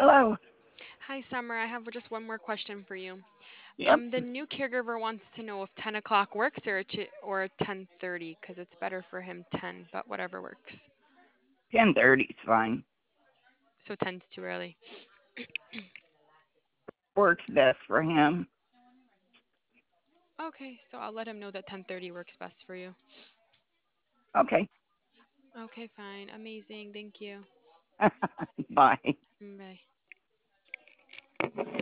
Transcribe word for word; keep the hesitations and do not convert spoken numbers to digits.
Hello. Hi, Summer. I have just one more question for you. Yep. Um, the new caregiver wants to know if ten o'clock works or ch- or ten thirty because it's better for him ten, but whatever works. ten thirty is fine. So ten's too early. Works best for him. Okay, so I'll let him know that ten thirty works best for you. Okay. Okay, fine. Amazing. Thank you. Bye. Mm, bye.